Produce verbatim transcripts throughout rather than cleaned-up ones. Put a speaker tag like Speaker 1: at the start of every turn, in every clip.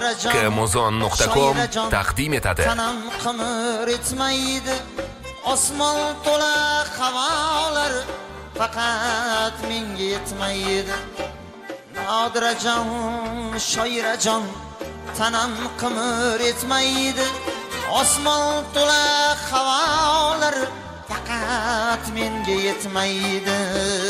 Speaker 1: Amazon nuqta com taqdim etadi.
Speaker 2: Tanam qimir etmaydi, osmon to'la havolar, faqat menga yetmaydi. Nodirajon, shoirajon, tanam qimir etmaydi, osmon to'la havolar, faqat menga yetmaydi.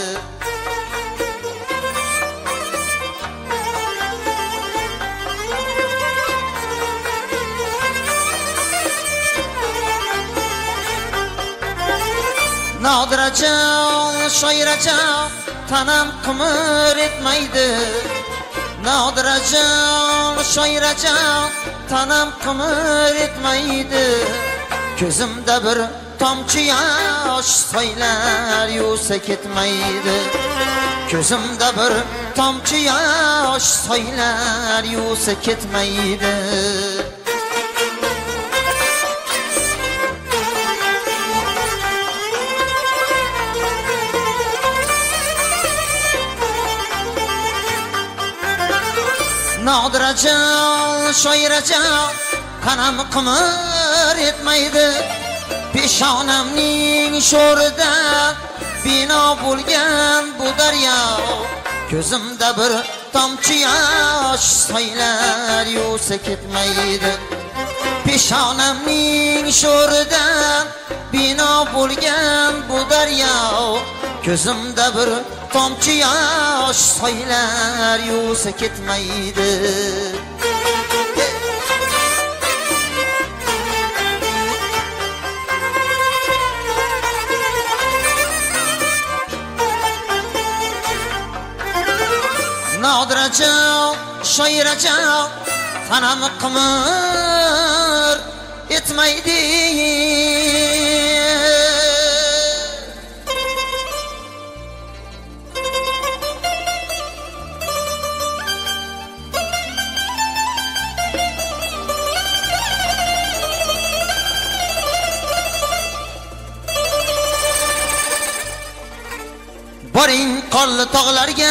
Speaker 2: Nodirajon, shoirajon, tanam qimir etmaydi. Nodirajon, shoirajon, tanam qimir etmaydi. Ko'zimda bir tomchi yosh soylar yuvsa ketmaydi. Ko'zimda bir tomchi yosh soylar yuvsa ketmaydi. Nodirajon, shoirajon, tanam qimir etmaydi. Peshonamning sho'rida bino bo'lgan bu daryo. Ko'zimda bir tomchi yosh soylar yuvsa ketmaydi. Peshonamning sho'rida bino bo'lgan bu daryo. Ko'zimda bir tomchi yosh soylar yuvsa ketmaydi. Nodirajon, shoirajon, tanam qimir etmaydi. Boring qolli tog'larga,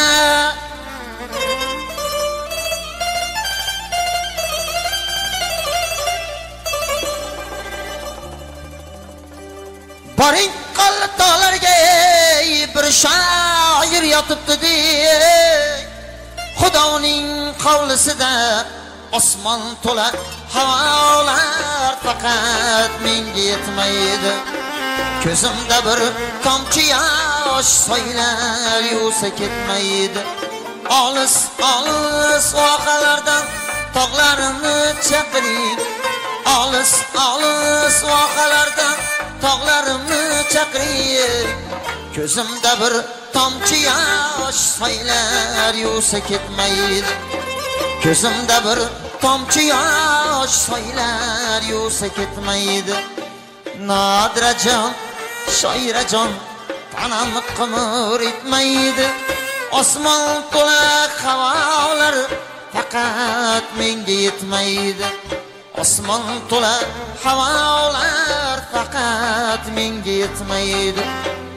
Speaker 2: boring qolli tog'larga, bir shoir yotibdi dey. Xudoning qavlisida osmon to'la havolar, faqat menga yetmaydi. Ko'zimda bir tomchi yosh soylar yuvsa ketmaydi. Olis olis voqalardan tog'larimni chaqiring. Olis olis voqalardan tog'larimni chaqiring. Ko'zimda bir tomchi yosh soylar yuvsa ketmaydi. Ko'zimda bir tomchi yosh soylar yuvsa ketmaydi. Nodirajon, shoirajon, tanam qimir etmaydi. Osmon to'la havolar, faqat menga yetmaydi. Osmon to'la havolar, faqat menga yetmaydi.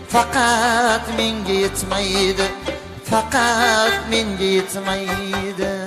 Speaker 2: Faqat menga yetmaydi. Faqat menga yetmaydi.